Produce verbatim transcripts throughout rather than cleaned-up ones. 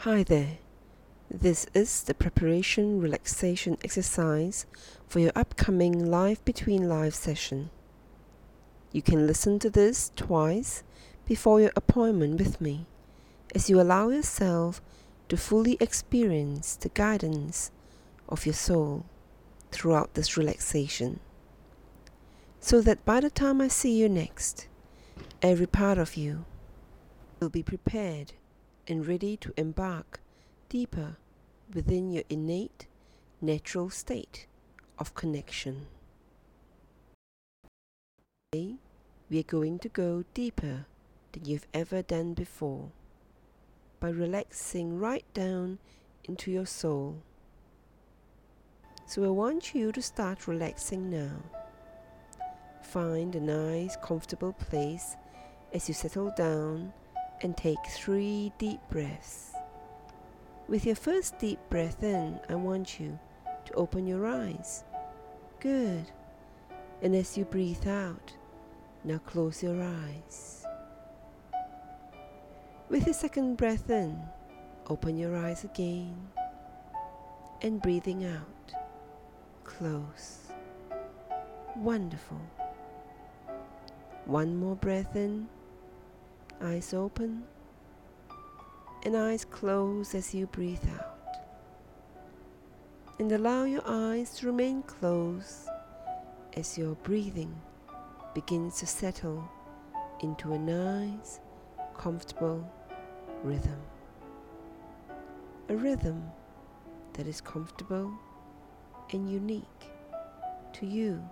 Hi there. This is the preparation relaxation exercise for your upcoming Life Between Lives session. You can listen to this twice before your appointment with me as you allow yourself to fully experience the guidance of your soul throughout this relaxation, so that by the time I see you next, every part of you will be prepared and ready to embark deeper within your innate, natural state of connection. Today, we are going to go deeper than you've ever done before by relaxing right down into your soul. So I want you to start relaxing now. Find a nice, comfortable place as you settle down and take three deep breaths. With your first deep breath in, I want you to open your eyes. Good. And as you breathe out, now close your eyes. With your second breath in, open your eyes again. And breathing out, close. Wonderful. One more breath in, eyes open, and eyes closed as you breathe out. And allow your eyes to remain closed as your breathing begins to settle into a nice, comfortable rhythm. A rhythm that is comfortable and unique to you.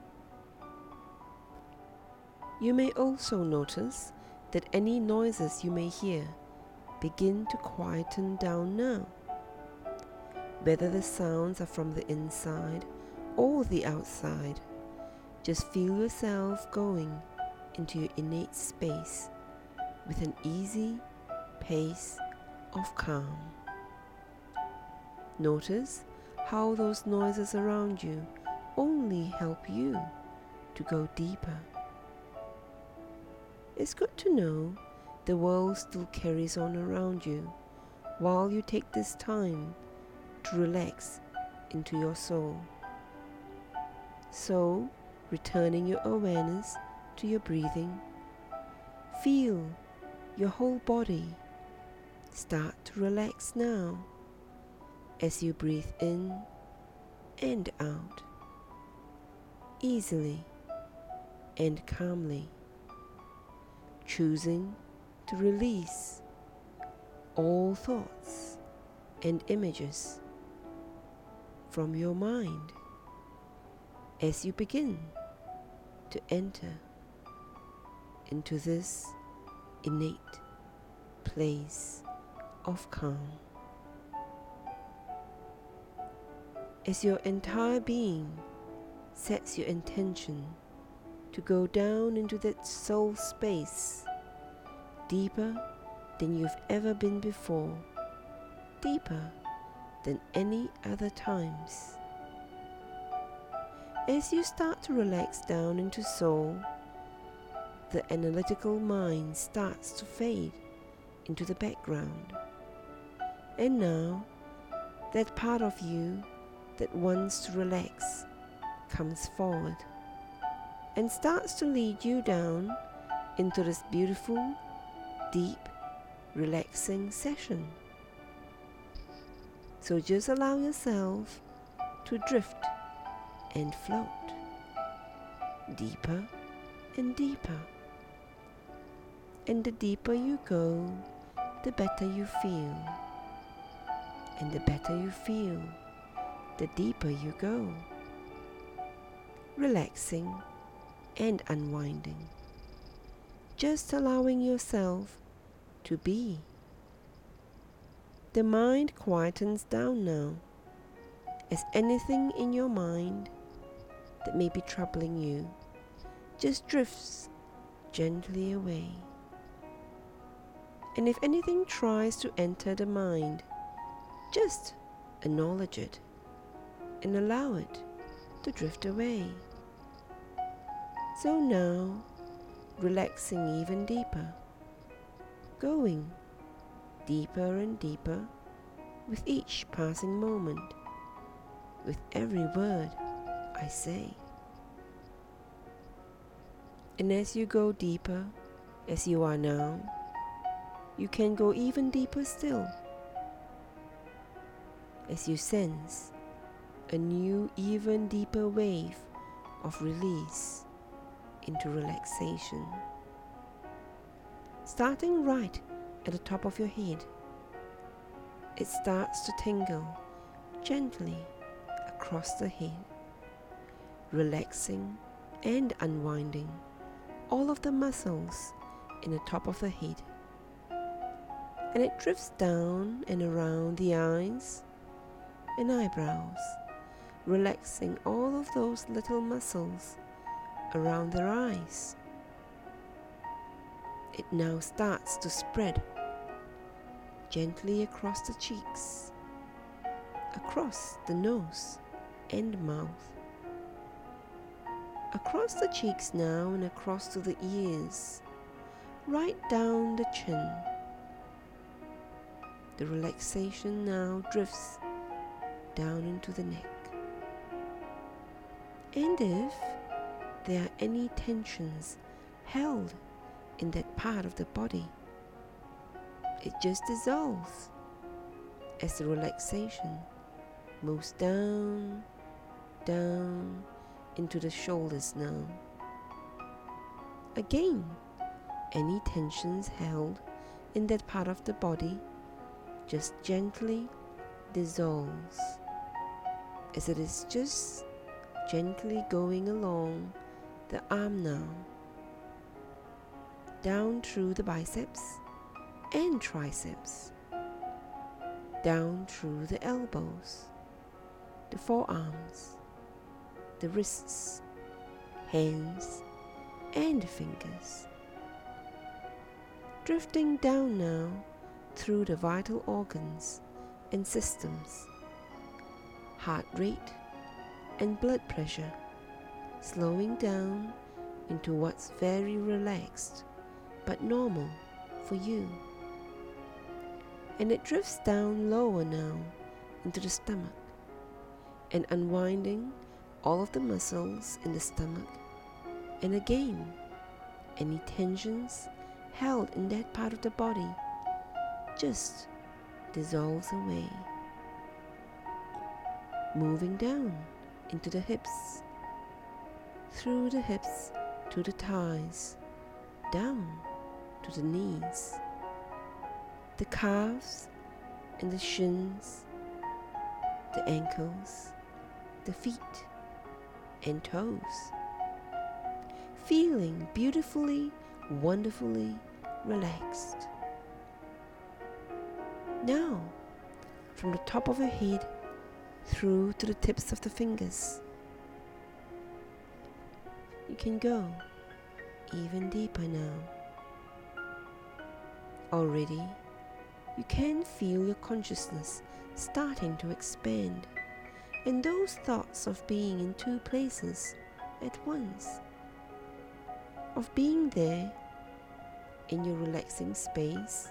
You may also notice that any noises you may hear begin to quieten down now. Whether the sounds are from the inside or the outside, just feel yourself going into your innate space with an easy pace of calm. Notice how those noises around you only help you to go deeper. It's good to know the world still carries on around you while you take this time to relax into your soul. So, returning your awareness to your breathing, feel your whole body start to relax now as you breathe in and out, easily and calmly, choosing to release all thoughts and images from your mind as you begin to enter into this innate place of calm. As your entire being sets your intention to go down into that soul space, deeper than you've ever been before, deeper than any other times. As you start to relax down into soul, the analytical mind starts to fade into the background. And now, that part of you that wants to relax comes forward and starts to lead you down into this beautiful, deep, relaxing session. So just allow yourself to drift and float deeper and deeper. And the deeper you go, the better you feel. And the better you feel, the deeper you go. Relaxing and unwinding. Just allowing yourself to be. The mind quietens down now, as anything in your mind that may be troubling you just drifts gently away. And if anything tries to enter the mind, just acknowledge it and allow it to drift away. So now, relaxing even deeper, going deeper and deeper with each passing moment, with every word I say. And as you go deeper, as you are now, you can go even deeper still, as you sense a new, even deeper wave of release into relaxation. Starting right at the top of your head, it starts to tingle gently across the head, relaxing and unwinding all of the muscles in the top of the head. And it drifts down and around the eyes and eyebrows, relaxing all of those little muscles around their eyes. It now starts to spread gently across the cheeks, across the nose and mouth, across the cheeks now and across to the ears, right down the chin. The relaxation now drifts down into the neck. And if there are any tensions held in that part of the body, it just dissolves as the relaxation moves down, down into the shoulders now. Again, any tensions held in that part of the body just gently dissolves as it is just gently going along the arm now, down through the biceps and triceps, down through the elbows, the forearms, the wrists, hands and fingers, drifting down now through the vital organs and systems, heart rate and blood pressure, slowing down into what's very relaxed but normal for you. And it drifts down lower now into the stomach and unwinding all of the muscles in the stomach. And again, any tensions held in that part of the body just dissolves away, moving down into the hips, through the hips to the thighs, down to the knees, the calves and the shins, the ankles, the feet and toes, feeling beautifully, wonderfully relaxed. Now, from the top of your head through to the tips of the fingers, you can go even deeper now. Already, you can feel your consciousness starting to expand, and those thoughts of being in two places at once, of being there in your relaxing space,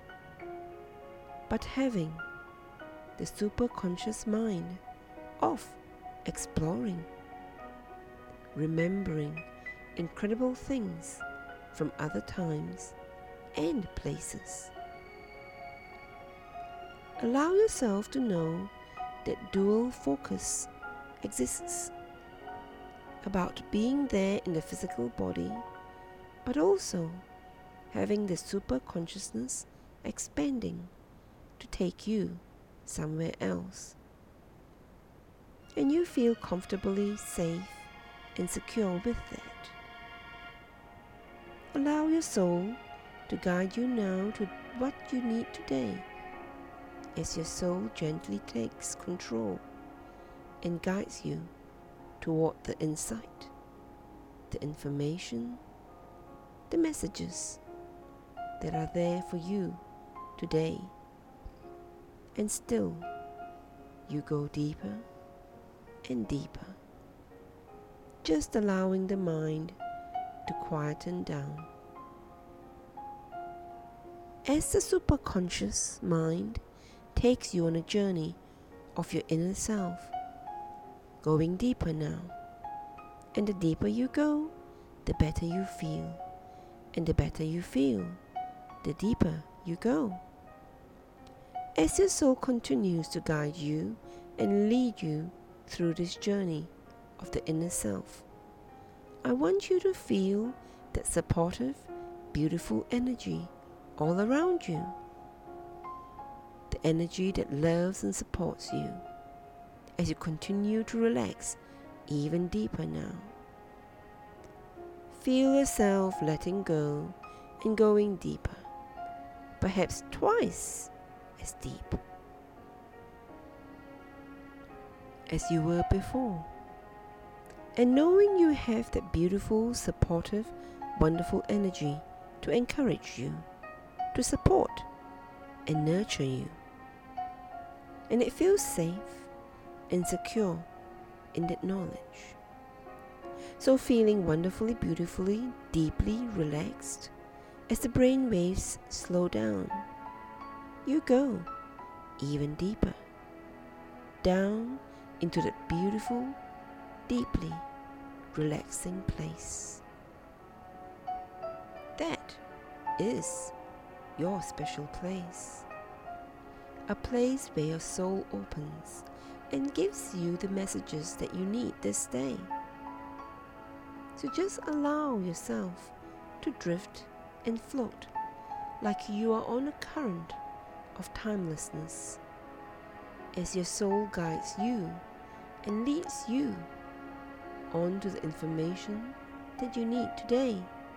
but having the superconscious mind of exploring, remembering incredible things from other times and places. Allow yourself to know that dual focus exists about being there in the physical body, but also having the super consciousness expanding to take you somewhere else. And you feel comfortably safe and secure with that. Allow your soul to guide you now to what you need today, as your soul gently takes control and guides you toward the insight, the information, the messages that are there for you today. And still, you go deeper and deeper, just allowing the mind to quieten down. As the superconscious mind takes you on a journey of your inner self, going deeper now. And the deeper you go, the better you feel. And the better you feel, the deeper you go. As your soul continues to guide you and lead you through this journey of the inner self, I want you to feel that supportive, beautiful energy all around you. The energy that loves and supports you as you continue to relax even deeper now. Feel yourself letting go and going deeper, perhaps twice as deep as you were before. And knowing you have that beautiful, supportive, wonderful energy to encourage you, to support and nurture you. And it feels safe and secure in that knowledge. So feeling wonderfully, beautifully, deeply relaxed, as the brain waves slow down, you go even deeper, down into that beautiful, deeply relaxing place. That is your special place. A place where your soul opens and gives you the messages that you need this day. So just allow yourself to drift and float like you are on a current of timelessness as your soul guides you and leads you on to the information that you need today.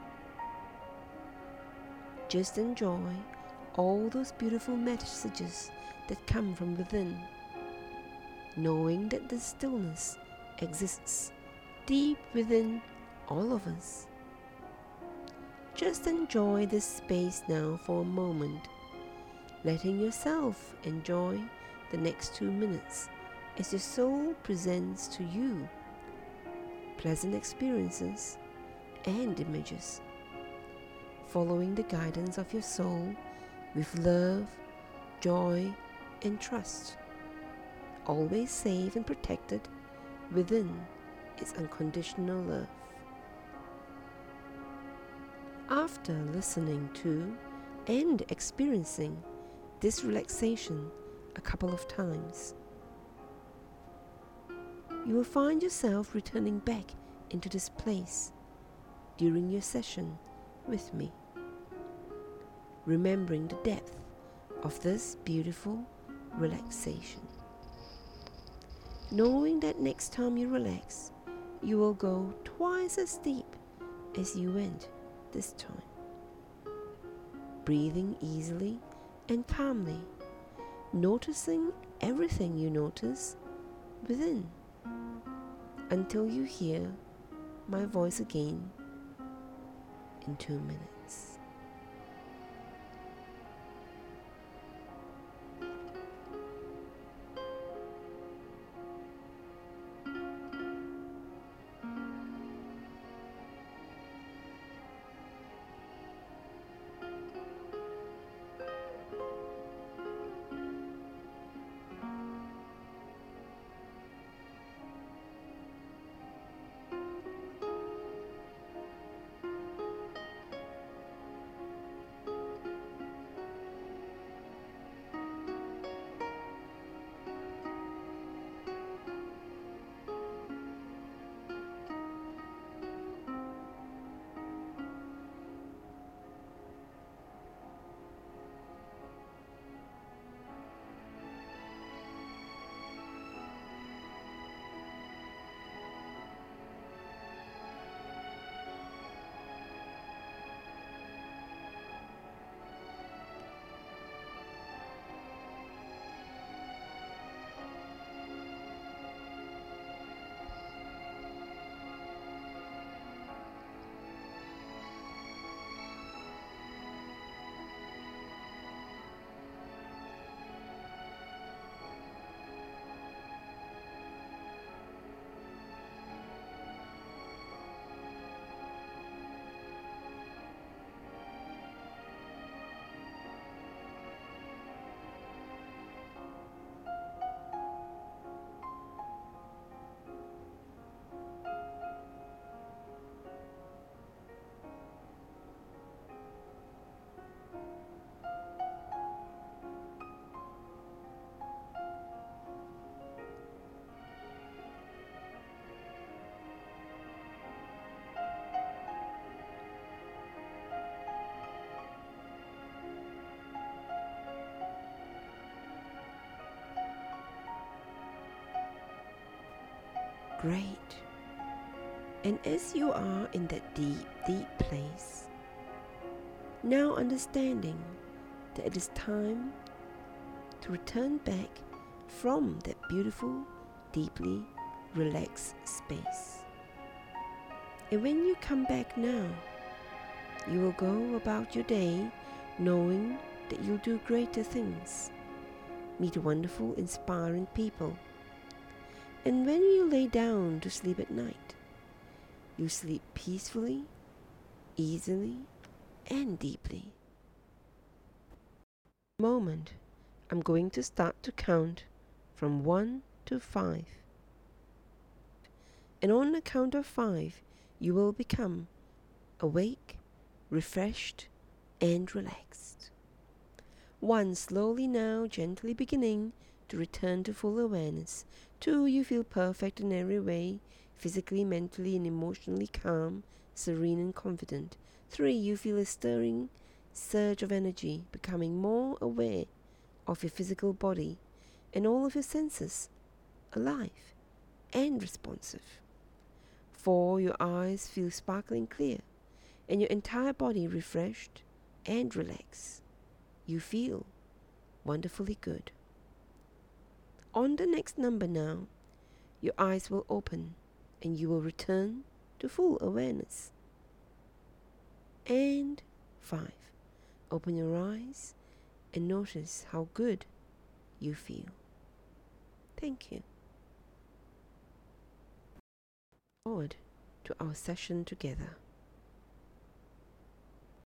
Just enjoy all those beautiful messages that come from within, knowing that the stillness exists deep within all of us. Just enjoy this space now for a moment, letting yourself enjoy the next two minutes as your soul presents to you pleasant experiences and images, following the guidance of your soul with love, joy, and trust, always safe and protected within its unconditional love. After listening to and experiencing this relaxation a couple of times, you will find yourself returning back into this place during your session with me, remembering the depth of this beautiful relaxation, knowing that next time you relax, you will go twice as deep as you went this time, breathing easily and calmly, noticing everything you notice within, until you hear my voice again in two minutes. Great. And as you are in that deep, deep place, now understanding that it is time to return back from that beautiful, deeply relaxed space. And when you come back now, you will go about your day knowing that you'll do greater things, meet wonderful, inspiring people. And when you lay down to sleep at night, you sleep peacefully, easily, and deeply. Moment, I'm going to start to count from one to five. And on the count of five, you will become awake, refreshed, and relaxed. One, slowly now, gently beginning to return to full awareness. Two, you feel perfect in every way, physically, mentally, and emotionally calm, serene, and confident. Three, you feel a stirring surge of energy, becoming more aware of your physical body and all of your senses, alive and responsive. Four, your eyes feel sparkling clear, and your entire body refreshed and relaxed. You feel wonderfully good. On the next number now, your eyes will open and you will return to full awareness. And five. Open your eyes and notice how good you feel. Thank you. Forward to our session together.